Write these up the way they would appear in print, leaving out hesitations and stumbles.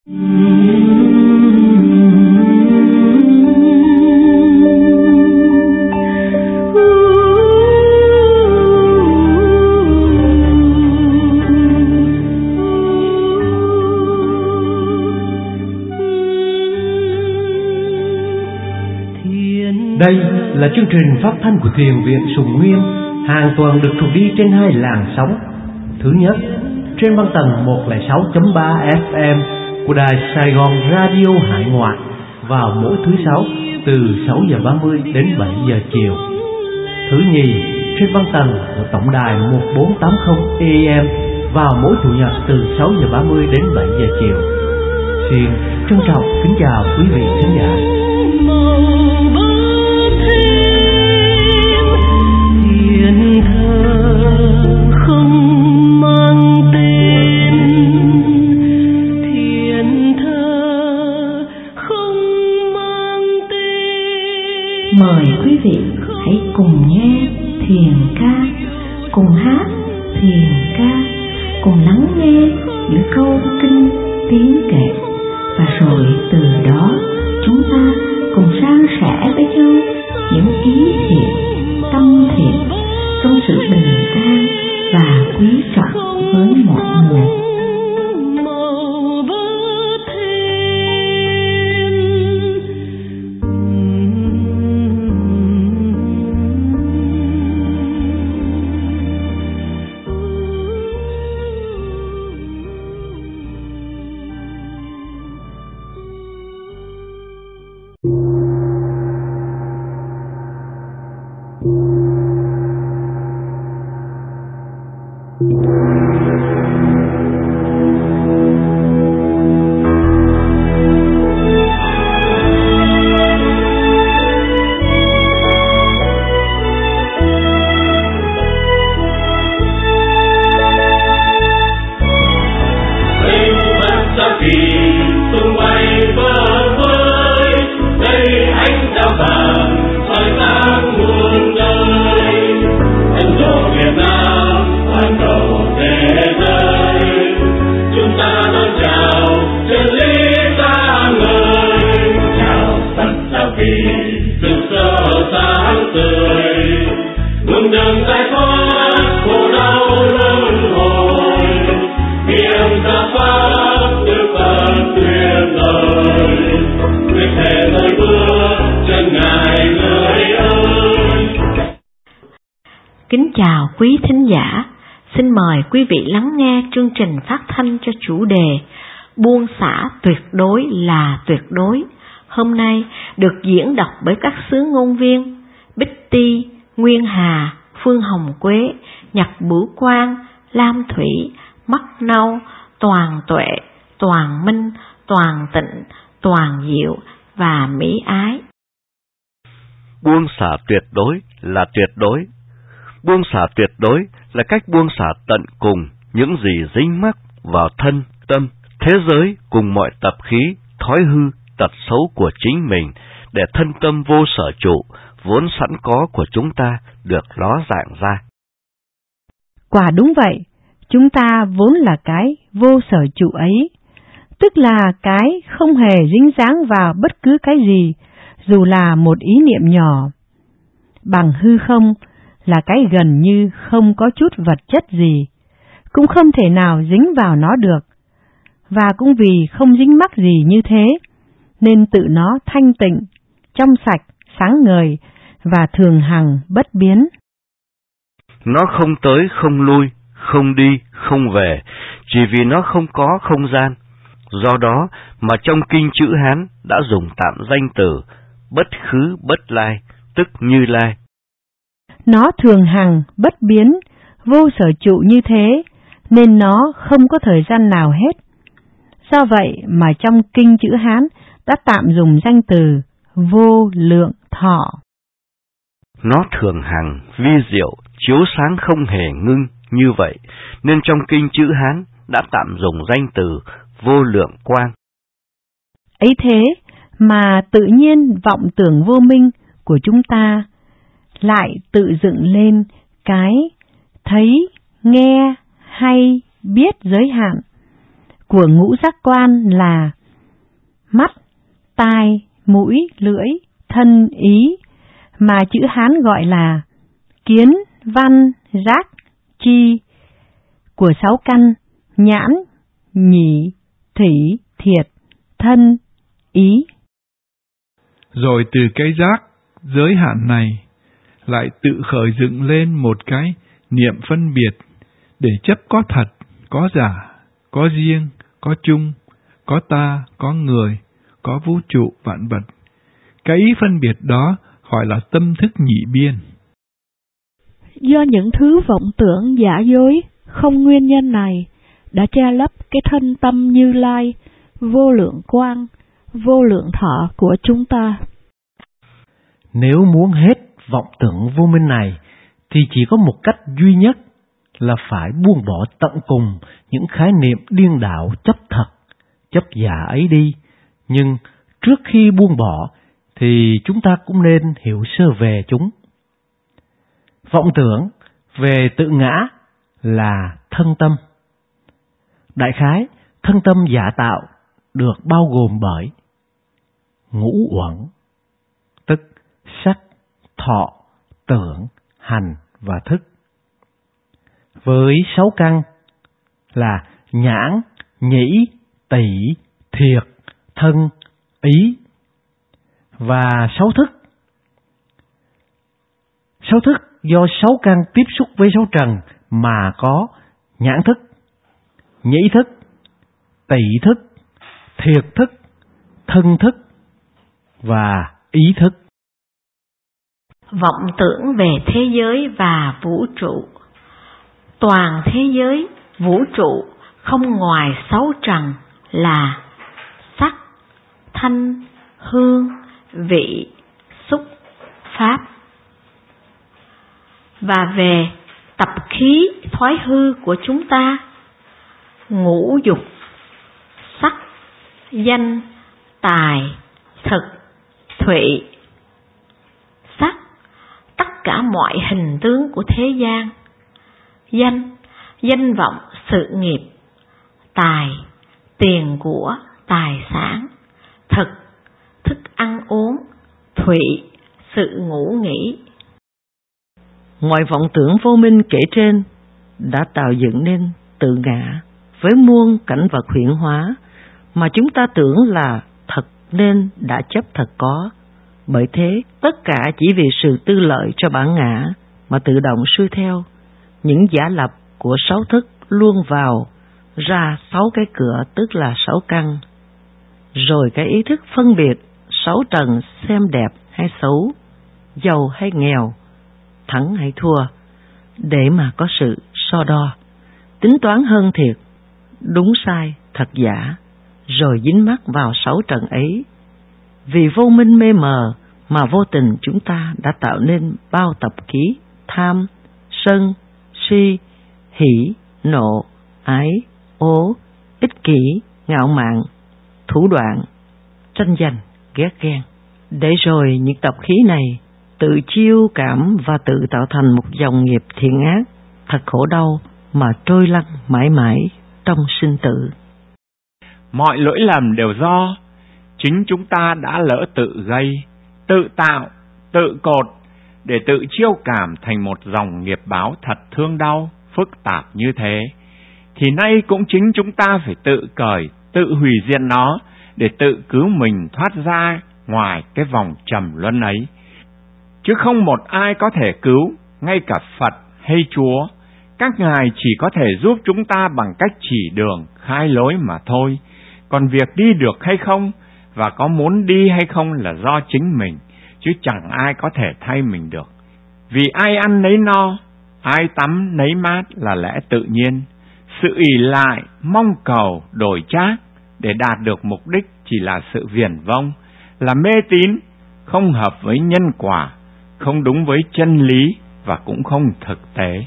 Đây là chương trình phát thanh của Thiền viện Sùng Nguyên, hàng tuần được thuộc đi trên 2 làn sóng. Thứ nhất, trên băng tần 106.3 FM của đài Sài Gòn Radio Hải Ngoại vào mỗi thứ Sáu từ 6 giờ 30 đến 7 giờ chiều. Thứ nhì, trên băng tần của tổng đài 1480 AM vào mỗi Chủ nhật từ 6 giờ 30 đến 7 giờ chiều. Xin trân trọng kính chào quý vị khán giả. Thiên thơ không mang tên, thiên thơ không mang tên. Mời quý vị hãy cùng nghe thiền ca, cùng hát thiền ca, cùng lắng nghe những câu kinh tiếng kệ, và rồi từ đó chúng ta cùng san sẻ với nhau những ý thiện, tâm thiện trong sự bình an và quý trọng với mọi người. Kính chào quý thính giả, xin mời quý vị lắng nghe chương trình phát thanh cho chủ đề Buông xả tuyệt đối là tuyệt đối. Hôm nay được diễn đọc bởi các xứ ngôn viên Bích Ti, Nguyên Hà, Phương Hồng Quế, Nhật Bửu Quang, Lam Thủy, Mắt Nâu, Toàn Tuệ, Toàn Minh, Toàn Tịnh, Toàn Diệu và Mỹ Ái. Buông xả tuyệt đối là tuyệt đối. Buông xả tuyệt đối là cách buông xả tận cùng những gì dính mắc vào thân, tâm, thế giới cùng mọi tập khí, thói hư, tật xấu của chính mình để thân tâm vô sở trụ, vốn sẵn có của chúng ta được ló dạng ra. Quả đúng vậy, chúng ta vốn là cái vô sở trụ ấy, tức là cái không hề dính dáng vào bất cứ cái gì, dù là một ý niệm nhỏ. Bằng hư không là cái gần như không có chút vật chất gì, cũng không thể nào dính vào nó được. Và cũng vì không dính mắc gì như thế, nên tự nó thanh tịnh, trong sạch, sáng ngời và thường hằng bất biến. Nó không tới, không lui, không đi, không về, chỉ vì nó không có không gian. Do đó mà trong kinh chữ Hán đã dùng tạm danh từ bất khứ bất lai, tức Như Lai. Nó thường hằng, bất biến, vô sở trụ như thế, nên nó không có thời gian nào hết. Do vậy mà trong kinh chữ Hán đã tạm dùng danh từ vô lượng thọ. Nó thường hằng, vi diệu, chiếu sáng không hề ngưng như vậy, nên trong kinh chữ Hán đã tạm dùng danh từ vô lượng quang. Ấy thế mà tự nhiên vọng tưởng vô minh của chúng ta lại tự dựng lên cái thấy, nghe, hay, biết giới hạn của ngũ giác quan là mắt, tai, mũi, lưỡi, thân, ý, mà chữ Hán gọi là kiến, văn, giác, chi, của 6 căn: nhãn, nhĩ, thủy, thiệt, thân, ý. Rồi từ cái giác giới hạn này lại tự khởi dựng lên một cái niệm phân biệt để chấp có thật, có giả, có riêng, có chung, có ta, có người, có vũ trụ vạn vật. Cái ý phân biệt đó gọi là tâm thức nhị biên. Do những thứ vọng tưởng giả dối không nguyên nhân này đã che lấp cái thân tâm Như Lai, vô lượng quang, vô lượng thọ của chúng ta. Nếu muốn hết vọng tưởng vô minh này thì chỉ có một cách duy nhất là phải buông bỏ tận cùng những khái niệm điên đảo chấp thật, chấp giả ấy đi. Nhưng trước khi buông bỏ thì chúng ta cũng nên hiểu sơ về chúng. Vọng tưởng về tự ngã là thân tâm. Đại khái, thân tâm giả tạo được bao gồm bởi ngũ uẩn, tức sắc, thọ, tưởng, hành và thức. Với 6 căn là nhãn, nhĩ, tỳ, thiệt, thân, ý và 6 thức. 6 thức do 6 căn tiếp xúc với 6 trần mà có nhãn thức, nhĩ thức, tỳ thức, thiệt thức, thân thức và ý thức. Vọng tưởng về thế giới và vũ trụ. Toàn thế giới, vũ trụ không ngoài 6 trần là sắc, thanh, hương, vị, xúc, pháp. Và về tập khí thoái hư của chúng ta, ngũ dục, sắc, danh, tài, thực, thụy, sắc, tất cả mọi hình tướng của thế gian. Danh, danh vọng sự nghiệp. Tài, tiền của, tài sản. Thực, thức ăn uống. Thụy, sự ngủ nghỉ. Ngoài vọng tưởng vô minh kể trên đã tạo dựng nên tự ngã với muôn cảnh vật huyễn hóa mà chúng ta tưởng là thật nên đã chấp thật có. Bởi thế, tất cả chỉ vì sự tư lợi cho bản ngã mà tự động xuôi theo những giả lập của 6 thức luôn vào ra 6 cái cửa, tức là 6 căn. Rồi cái ý thức phân biệt 6 trần xem đẹp hay xấu, giàu hay nghèo, thắng hay thua, để mà có sự so đo, tính toán hơn thiệt, đúng sai, thật giả, rồi dính mắc vào 6 trần ấy. Vì vô minh mê mờ mà vô tình chúng ta đã tạo nên bao tập khí tham, sân, si, hỉ, nộ, ái, ố, ích kỷ, ngạo mạn, thủ đoạn, tranh giành, ghét ghen. Để rồi những tập khí này tự chiêu cảm và tự tạo thành một dòng nghiệp thiện ác, thật khổ đau mà trôi lăn mãi mãi trong sinh tử. Mọi lỗi lầm đều do chính chúng ta đã lỡ tự gây, tự tạo, tự cột để tự chiêu cảm thành một dòng nghiệp báo thật thương đau, phức tạp như thế. Thì nay cũng chính chúng ta phải tự cởi, tự hủy diệt nó để tự cứu mình thoát ra ngoài cái vòng trầm luân ấy. Chứ không một ai có thể cứu, ngay cả Phật hay Chúa. Các ngài chỉ có thể giúp chúng ta bằng cách chỉ đường, khai lối mà thôi. Còn việc đi được hay không và có muốn đi hay không là do chính mình, chứ chẳng ai có thể thay mình được. Vì ai ăn nấy no, ai tắm nấy mát là lẽ tự nhiên. Sự ỷ lại, mong cầu, đổi trác để đạt được mục đích chỉ là sự viển vông, là mê tín, không hợp với nhân quả, không đúng với chân lý và cũng không thực tế.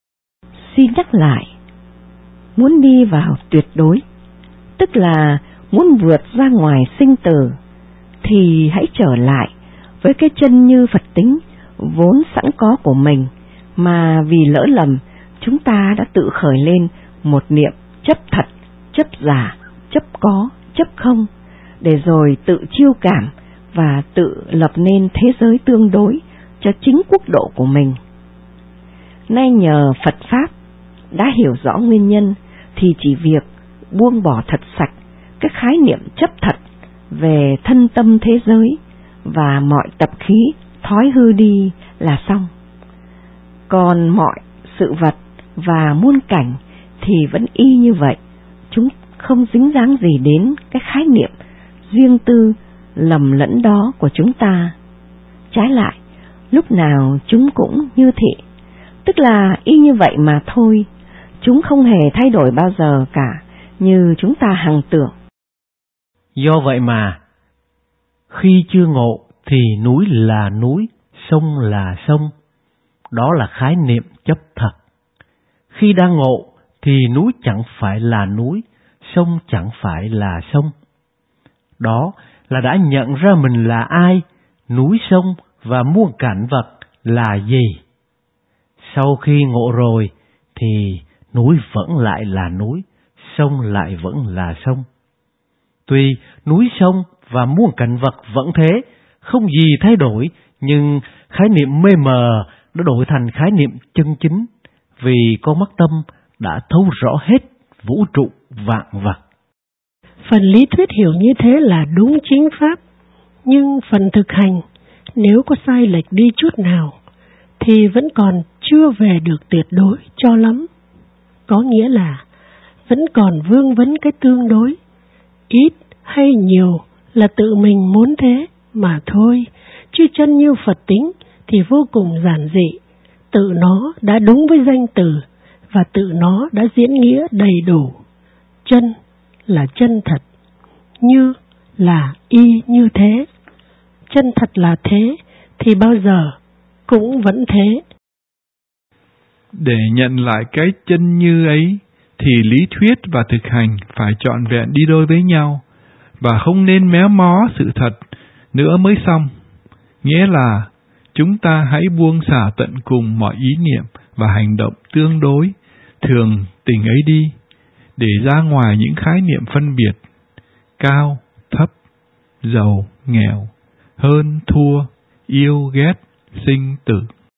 Xin nhắc lại, muốn đi vào tuyệt đối, tức là muốn vượt ra ngoài sinh tử, thì hãy trở lại với cái chân như Phật tính vốn sẵn có của mình, mà vì lỡ lầm chúng ta đã tự khởi lên một niệm chấp thật, chấp giả, chấp có, chấp không, để rồi tự chiêu cảm và tự lập nên thế giới tương đối cho chính quốc độ của mình. Nay nhờ Phật Pháp đã hiểu rõ nguyên nhân thì chỉ việc buông bỏ thật sạch các khái niệm chấp thật về thân tâm thế giới và mọi tập khí thói hư đi là xong. Còn mọi sự vật và muôn cảnh thì vẫn y như vậy, chúng không dính dáng gì đến cái khái niệm riêng tư lầm lẫn đó của chúng ta. Trái lại, lúc nào chúng cũng như thị, tức là y như vậy mà thôi, chúng không hề thay đổi bao giờ cả như chúng ta hằng tưởng. Do vậy mà, khi chưa ngộ thì núi là núi, sông là sông, đó là khái niệm chấp thật. Khi đang ngộ thì núi chẳng phải là núi, sông chẳng phải là sông. Đó là đã nhận ra mình là ai, núi sông và muôn cảnh vật là gì. Sau khi ngộ rồi thì núi vẫn lại là núi, sông lại vẫn là sông. Tuy núi sông và muôn cảnh vật vẫn thế, không gì thay đổi, nhưng khái niệm mê mờ đã đổi thành khái niệm chân chính, vì con mắt tâm đã thấu rõ hết vũ trụ vạn vật. Phần lý thuyết hiểu như thế là đúng chính pháp, nhưng phần thực hành nếu có sai lệch đi chút nào thì vẫn còn chưa về được tuyệt đối cho lắm. Có nghĩa là vẫn còn vương vấn cái tương đối, ít hay nhiều là tự mình muốn thế mà thôi, chứ chân như Phật tính thì vô cùng giản dị, tự nó đã đúng với danh từ và tự nó đã diễn nghĩa đầy đủ. Chân là chân thật, như là y như thế. Chân thật là thế thì bao giờ cũng vẫn thế. Để nhận lại cái chân như ấy thì lý thuyết và thực hành phải trọn vẹn đi đôi với nhau, và không nên méo mó sự thật nữa mới xong. Nghĩa là chúng ta hãy buông xả tận cùng mọi ý niệm và hành động tương đối, thường tình ấy đi, để ra ngoài những khái niệm phân biệt, cao, thấp, giàu, nghèo, hơn, thua, yêu, ghét, sinh, tử.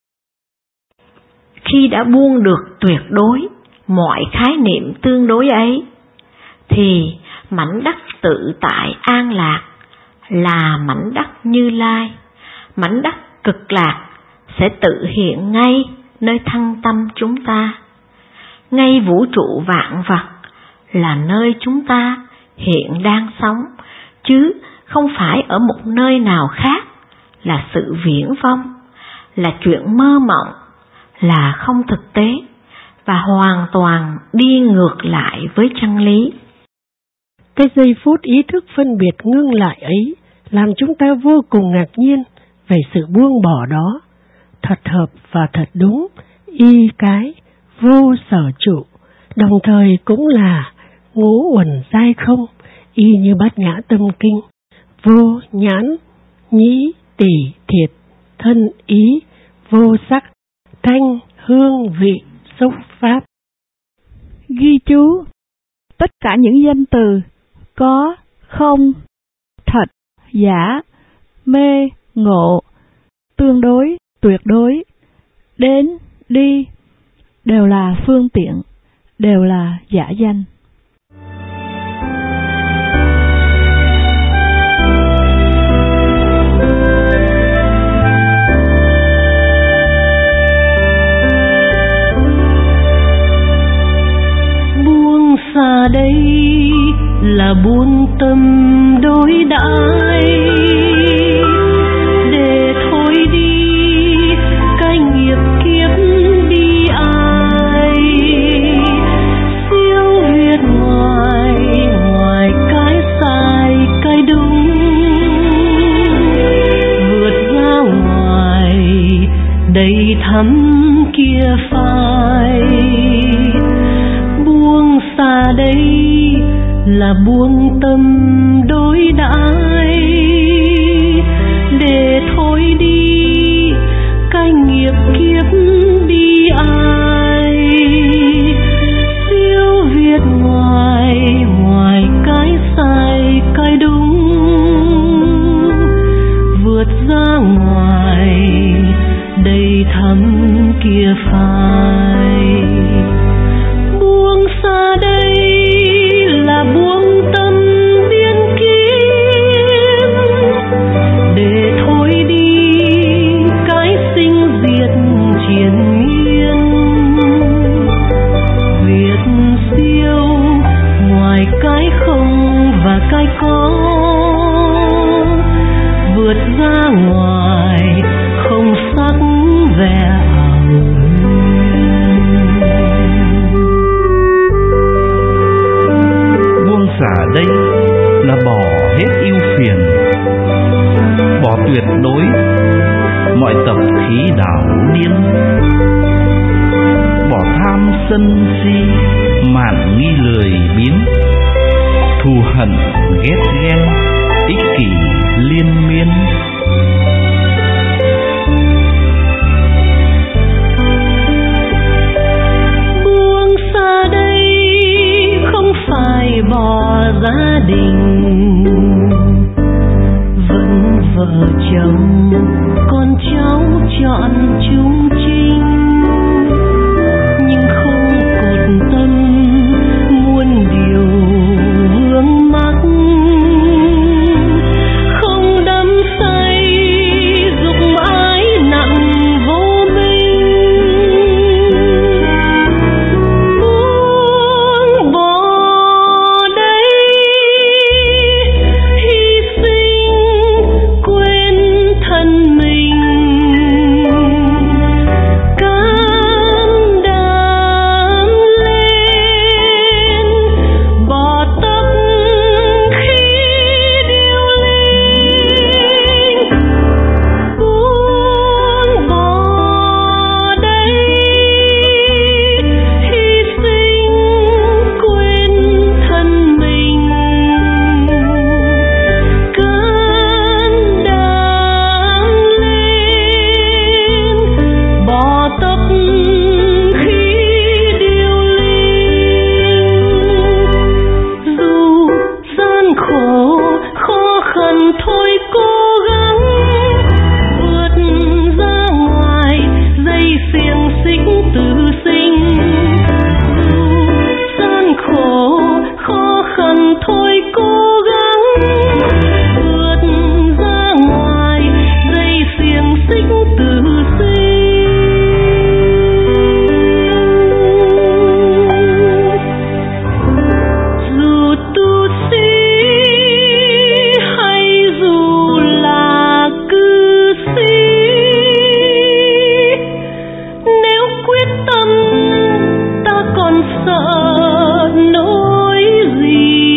Khi đã buông được tuyệt đối mọi khái niệm tương đối ấy, thì mảnh đất tự tại an lạc là mảnh đất Như Lai, mảnh đất cực lạc sẽ tự hiện ngay nơi thân tâm chúng ta. Ngay vũ trụ vạn vật là nơi chúng ta hiện đang sống, chứ không phải ở một nơi nào khác, là sự viển vông, là chuyện mơ mộng, là không thực tế và hoàn toàn đi ngược lại với chân lý. Cái giây phút ý thức phân biệt ngưng lại ấy làm chúng ta vô cùng ngạc nhiên về sự buông bỏ đó, thật hợp và thật đúng, y cái vô sở trụ, đồng thời cũng là ngũ uẩn giai không, y như Bát Nhã Tâm Kinh, vô nhãn, nhĩ, tỷ, thiệt, thân, ý, vô sắc, thanh, hương, vị, xúc, pháp. Ghi chú: tất cả những danh từ có, không, thật, giả, mê, ngộ, tương đối, tuyệt đối, đến, đi, đều là phương tiện, đều là giả danh. Buông xa đây là buông tâm đối đãi, để thôi đi cái nghiệp kiếp bi ai, siêu việt ngoài ngoài cái sai cái đúng, vượt ra ngoài đầy thắm kia phai. Buông xa đây là buông tâm đối đãi, để thôi đi cái nghiệp kiếp bi ai, siêu việt ngoài ngoài cái sai cái đúng, khó vượt ra ngoài không sắc vẻ ảo buông xả đây là bỏ hết ưu phiền, bỏ tuyệt đối mọi tập khí đảo điên, bỏ tham sân si mạn nghi lười biếng, thù hận ghét ghen ích kỷ liên miên. Buông xa đây không phải bỏ gia đình, vẫn vợ chồng con cháu chọn chung chinh, nhưng không cột tâm muôn điều vướng mắc, không đắm say dục ái nặng vô minh. Buông bỏ đây hy sinh quên thân mình, can đảm lên bỏ tất khi điêu linh. Buông bỏ đây hy sinh quên thân mình, can đảm lên bỏ tất khi điêu linh. Dù gian khổ khó khăn thôi cố gắng vượt ra ngoài dây xiềng xích tự sinh. Dù gian khổ khó khăn thôi cố gắng vượt ra ngoài dây xiềng xích tự sinh. Dù tu sĩ hay dù là cư sĩ, nếu quyết tâm ta còn sợ nỗi gì.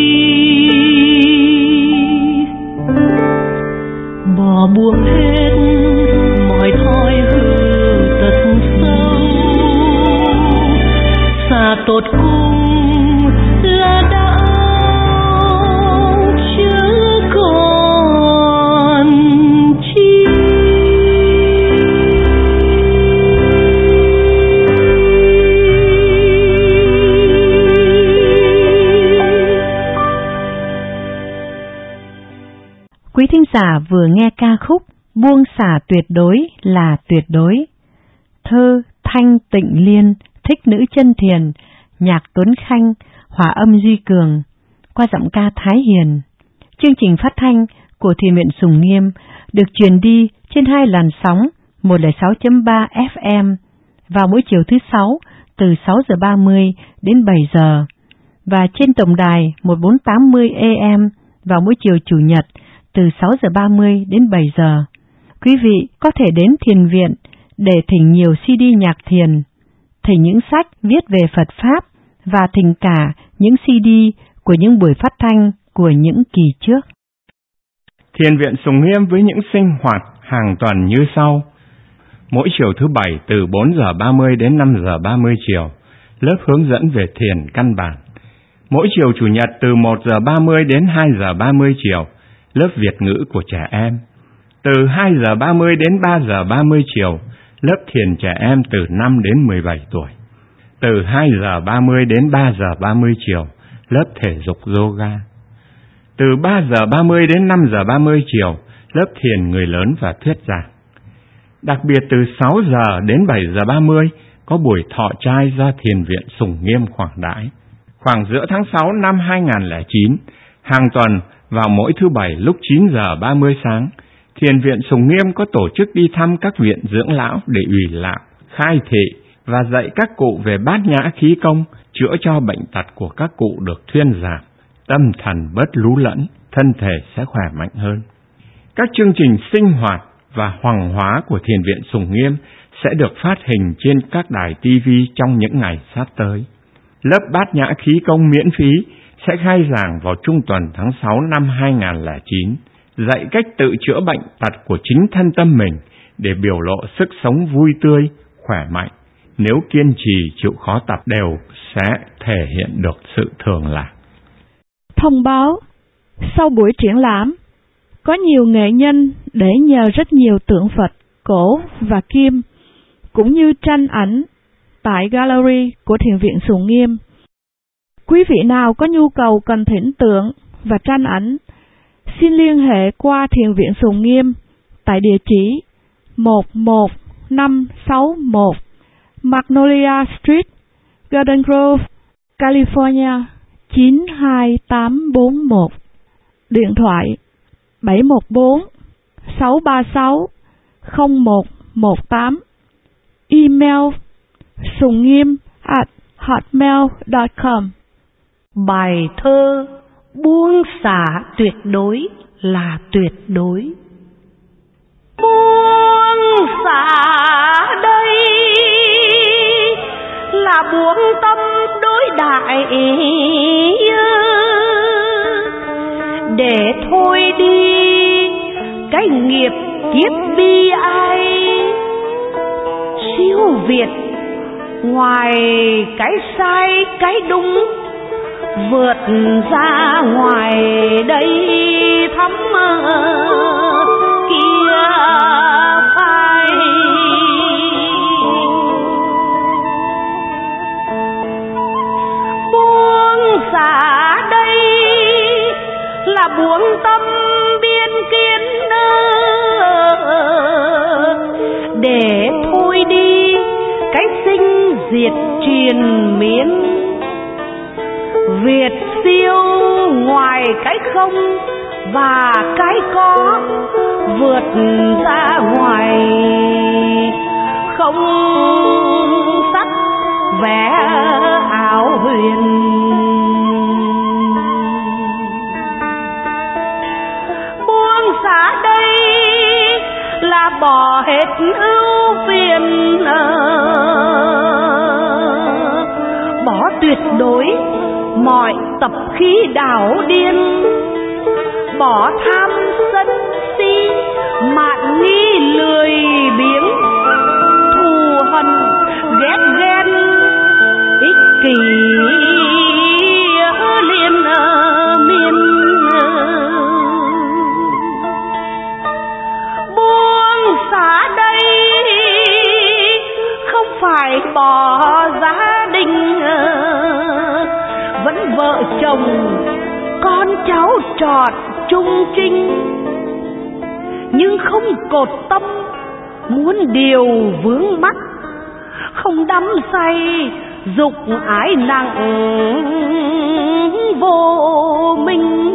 Bỏ buông hết mọi thói hư tật xấu, xa tột cùng là đau chớ còn chi. Quý thính giả vừa nghe ca khúc Buông xả tuyệt đối là tuyệt đối, thơ Thanh Tịnh Liên, thích nữ chân thiền, nhạc Tuấn Khanh, hòa âm Duy Cường, qua giọng ca Thái Hiền. Chương trình phát thanh của Thiền viện Sùng Nghiêm được truyền đi trên 2 làn sóng 106.3 FM vào mỗi chiều thứ 6 từ 6 giờ 30 đến 7 giờ và trên tổng đài 1480 AM vào mỗi chiều Chủ nhật từ 6 giờ 30 đến 7 giờ. Quý vị có thể đến thiền viện để thỉnh nhiều CD nhạc thiền, thỉnh những sách viết về Phật Pháp và thỉnh cả những CD của những buổi phát thanh của những kỳ trước. Thiền viện Sùng Nghiêm với những sinh hoạt hàng tuần như sau. Mỗi chiều thứ Bảy từ 4 giờ 30 đến 5 giờ 30 chiều, lớp hướng dẫn về thiền căn bản. Mỗi chiều Chủ nhật từ 1 giờ 30 đến 2 giờ 30 chiều, lớp Việt ngữ của trẻ em. Từ 2 giờ 30 đến 3 giờ 30 chiều, lớp thiền trẻ em từ 5 đến 17 tuổi. Từ 2 giờ 30 đến 3 giờ 30 chiều, lớp thể dục yoga. Từ 3 giờ 30 đến 5 giờ 30 chiều, lớp thiền người lớn và thuyết giảng. Đặc biệt từ 6 giờ đến 7 giờ 30 có buổi thọ trai do Thiền viện Sùng Nghiêm khoản đãi. Khoảng giữa tháng 6 năm 2009, hàng tuần vào mỗi thứ Bảy lúc 9 giờ 30 sáng, Thiền viện Sùng Nghiêm có tổ chức đi thăm các viện dưỡng lão để ủy lạc, khai thị và dạy các cụ về bát nhã khí công, chữa cho bệnh tật của các cụ được thuyên giảm, tâm thần bớt lú lẫn. thân thể sẽ khỏe mạnh hơn. Các chương trình sinh hoạt và hoàng hóa của Thiền viện Sùng Nghiêm sẽ được phát hình trên các đài TV trong những ngày sắp tới. Lớp Bát Nhã Khí Công miễn phí sẽ khai giảng vào trung tuần tháng 6 năm 2009, dạy cách tự chữa bệnh tật của chính thân tâm mình để biểu lộ sức sống vui tươi, khỏe mạnh. Nếu kiên trì chịu khó tập đều sẽ thể hiện được sự thường lạc. Thông báo, sau buổi triển lãm, có nhiều nghệ nhân để nhờ rất nhiều tượng Phật, cổ và kim, cũng như tranh ảnh tại gallery của Thiền viện Sùng Nghiêm. Quý vị nào có nhu cầu cần thỉnh tượng và tranh ảnh, xin liên hệ qua Thiền viện Sùng Nghiêm tại địa chỉ 11561 Magnolia Street, Garden Grove, California 92841. Điện thoại 714-636-0118. Email sungniem@hotmail.com. Bài thơ buông xả tuyệt đối là tuyệt đối. Buông xả đây là buông tâm đối đại, để thôi đi cái nghiệp kiếp bi ai. Siêu việt ngoài cái sai cái đúng, vượt ra ngoài đây thắm kia phai. Buông xả đây là buông tâm biên kiến, để thôi đi cái sinh diệt triền miên. Việt siêu ngoài cái không và cái có, vượt ra ngoài không sắc vẽ ảo huyền. Buông xả đây là bỏ hết ưu phiền, bỏ tuyệt đối mọi tập khí đảo điên, bỏ tham sân si mạn nghi lười biếng, thù hận ghét ghen ích kỷ liên miên. Buông xả đây không phải bỏ gia đình, vẫn vợ chồng con cháu trọt chung trinh, nhưng không cột tâm muốn điều vướng mắc, không đắm say dục ái nặng vô minh.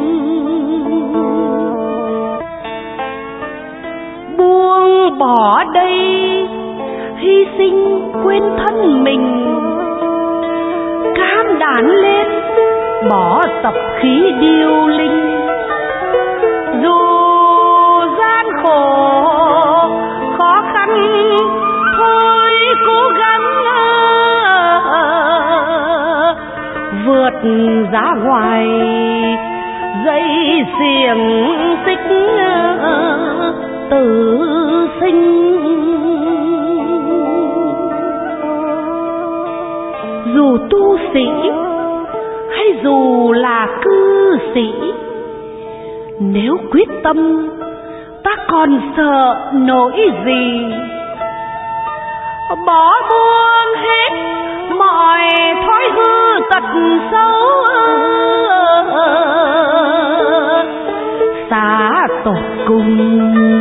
Buông bỏ đây hy sinh quên thân mình, cam đảm lên bỏ tập khí điêu linh. Dù gian khổ khó khăn thôi cố gắng vượt ra ngoài dây xiềng xích tử sinh. Dù tu sĩ hay dù là cư sĩ, nếu quyết tâm ta còn sợ nỗi gì. Bỏ buông hết mọi thói hư tật xấu, xả tột cùng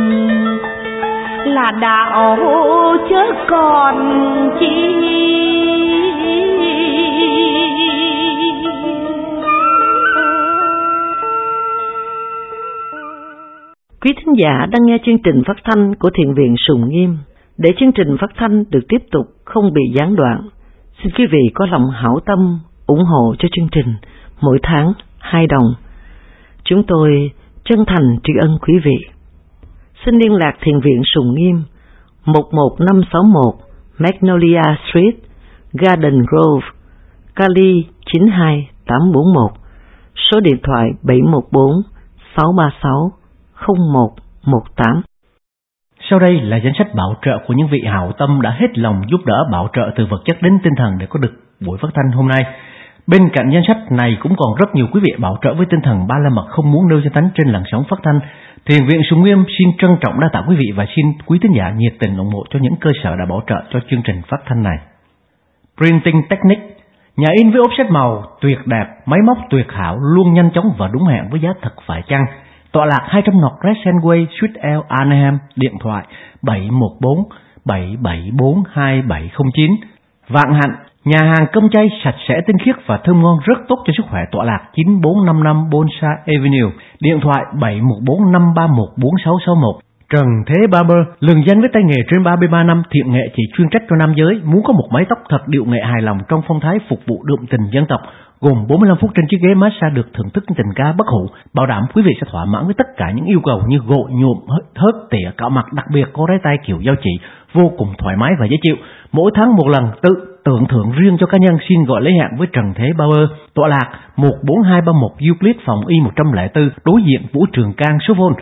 là đạo chớ còn chi. Quý thính giả đang nghe chương trình phát thanh của Thiền viện Sùng Nghiêm. Để chương trình phát thanh được tiếp tục không bị gián đoạn, xin quý vị có lòng hảo tâm ủng hộ cho chương trình mỗi tháng 2 đồng. Chúng tôi chân thành tri ân quý vị. Xin liên lạc Thiền viện Sùng Nghiêm 11561 Magnolia Street, Garden Grove, Cali 92841, số điện thoại 714-636-0118. Sau đây là danh sách bảo trợ của những vị hảo tâm đã hết lòng giúp đỡ bảo trợ từ vật chất đến tinh thần để có được buổi phát thanh hôm nay. Bên cạnh danh sách này cũng còn rất nhiều quý vị bảo trợ với tinh thần ba la mật không muốn nêu danh tánh trên làn sóng phát thanh. Thiền viện Sùng Nghiêm xin trân trọng đa tạ quý vị và xin quý tín giả nhiệt tình ủng hộ cho những cơ sở đã bảo trợ cho chương trình phát thanh này. Printing Technique, nhà in với offset màu tuyệt đẹp, máy móc tuyệt hảo, luôn nhanh chóng và đúng hẹn với giá thật phải chăng. Tọa lạc 200 North Crescent Way, Suite L, Anaheim, điện thoại 714-774-2709. Vạn Hạnh, nhà hàng cơm chay sạch sẽ tinh khiết và thơm ngon rất tốt cho sức khỏe, tọa lạc 9455 Bonsai Avenue, điện thoại 714-531-4661. Trần Thế Barber, lừng danh với tay nghề trên 33 năm, thiện nghệ chỉ chuyên trách cho nam giới, muốn có một mái tóc thật điệu nghệ hài lòng trong phong thái phục vụ đượm tình dân tộc, gồm 45 phút trên chiếc ghế massage được thưởng thức tình ca bất hủ, bảo đảm quý vị sẽ thỏa mãn với tất cả những yêu cầu như gội, nhuộm, hớt, tỉa, cạo mặt, đặc biệt có đáy tay kiểu giao chỉ, vô cùng thoải mái và dễ chịu. Mỗi tháng một lần, tự tưởng thưởng riêng cho cá nhân. Xin gọi lấy hẹn với Trần Thế Barber, tọa lạc 14231 Euclid, phòng Y 104, đối diện Vũ Trường Cang, số phone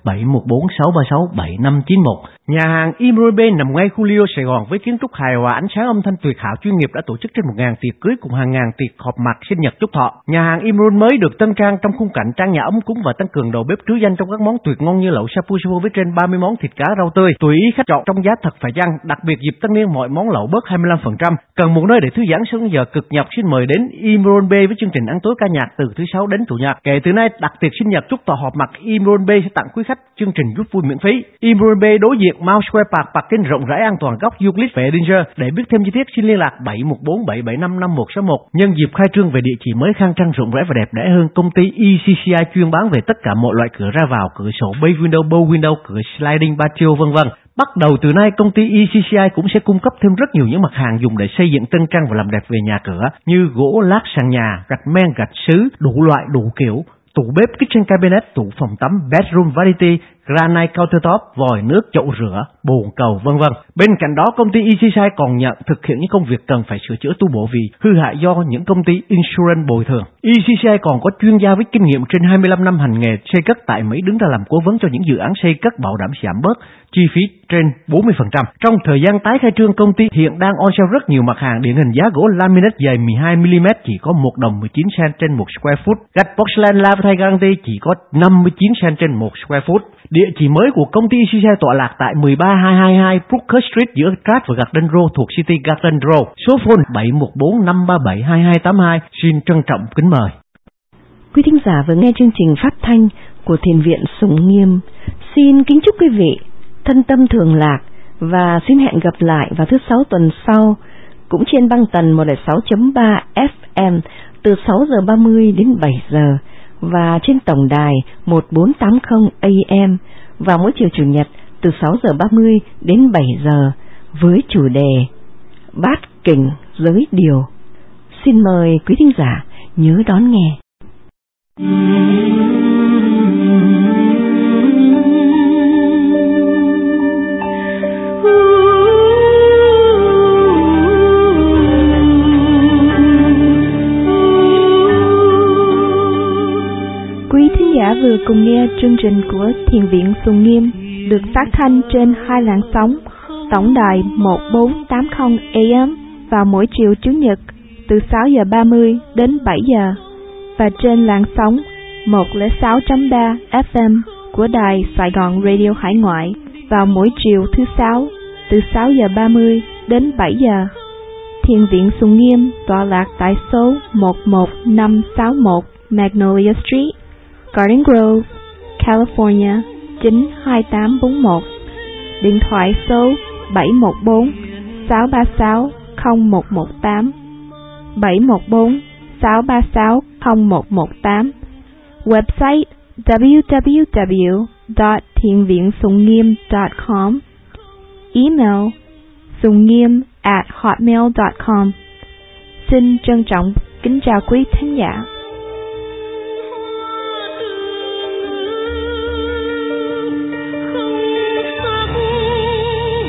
714-636-7591. Nhà hàng Emerald Bay nằm ngay khu Lido, Sài Gòn với kiến trúc hài hòa, ánh sáng âm thanh tuyệt hảo, chuyên nghiệp, đã tổ chức trên 1000 tiệc cưới cùng hàng ngàn tiệc họp mặt, sinh nhật, chúc thọ. Nhà hàng Emerald mới được tân trang trong khung cảnh trang nhã ấm cúng và tăng cường đầu bếp trứ danh trong các món tuyệt ngon như lẩu shabu shabu với trên 30 món thịt cá rau tươi, tùy ý khách chọn trong giá thật phải chăng. Đặc biệt dịp tân niên mọi món lẩu bớt 25%. Cần một nơi để thư giãn sau giờ cực nhọc, xin mời đến Emerald Bay với chương trình ăn tối ca nhạc từ thứ Sáu đến Chủ nhật. Kể từ nay, đặt tiệc sinh nhật, chúc thọ, họp mặt, Emerald Bay sẽ tặng quý khách chương trình rút vui miễn phí. Emerald Bay đối diện Mount Square Park, parking rộng rãi, an toàn, góc Euclid và Edinger. Để biết thêm chi tiết xin liên lạc 714-775-5161. Nhân dịp khai trương về địa chỉ mới khang trang, rộng rãi và đẹp đẽ hơn, công ty ECCI chuyên bán về tất cả mọi loại cửa ra vào, cửa sổ, bay window, bow window, cửa sliding patio vân vân. Bắt đầu từ nay, công ty ECCI cũng sẽ cung cấp thêm rất nhiều những mặt hàng dùng để xây dựng tân trang và làm đẹp về nhà cửa, như gỗ lát sàn nhà, gạch men, gạch sứ, đủ loại đủ kiểu, tủ bếp, kitchen cabinet, tủ phòng tắm, bedroom vanity, granite countertop, vòi nước, chậu rửa, bồn cầu vân vân. Bên cạnh đó, công ty ECCI còn nhận thực hiện những công việc cần phải sửa chữa tu bổ vì hư hại do những công ty insurance bồi thường. ECCI còn có chuyên gia với kinh nghiệm trên 25 năm hành nghề xây cất tại Mỹ, đứng ra làm cố vấn cho những dự án xây cất, bảo đảm giảm bớt chi phí trên 40%. Trong thời gian tái khai trương, công ty hiện đang on sale rất nhiều mặt hàng, điển hình giá gỗ laminate dày 12mm chỉ có 1 đồng 19 cent trên 1 square foot, gạch porcelain Lavatai Guarantee chỉ có 59 cent trên 1 square foot. Địa chỉ mới của công ty ECCI tọa lạc tại 13222 Brooker Street giữa Track và Garden Row thuộc City Garden Row. Số phone 714-537-2282. Xin trân trọng kính mời. Quý thính giả vừa nghe chương trình phát thanh của Thiền viện Sùng Nghiêm. Xin kính chúc quý vị thân tâm thường lạc và xin hẹn gặp lại vào thứ Sáu tuần sau cũng trên băng tần 106.3 FM từ 6 giờ 30 đến 7 giờ và trên tổng đài 1480 AM vào mỗi chiều Chủ nhật từ 6 giờ 30 đến 7 giờ với chủ đề Bát Kình Giới Điều. Xin mời quý thính giả nhớ đón nghe. Quý thính giả vừa cùng nghe chương trình của Thiền viện Sùng Nghiêm được phát thanh trên 2 làn sóng, tổng đài 1480 AM vào mỗi chiều Chủ nhật từ 6 giờ 30 đến 7 giờ và trên làn sóng 106.3 FM của đài Sài Gòn Radio Hải Ngoại vào mỗi chiều thứ Sáu từ 6 giờ 30 đến 7 giờ. Thiền viện Sùng Nghiêm tọa lạc tại số 11561 Magnolia Street, Garden Grove, California 92841. Điện thoại số 714-636-0118 714-636-0118. Website www.thienviensungngiem.com. Email sungniem@hotmail.com. Xin trân trọng kính chào quý thính giả.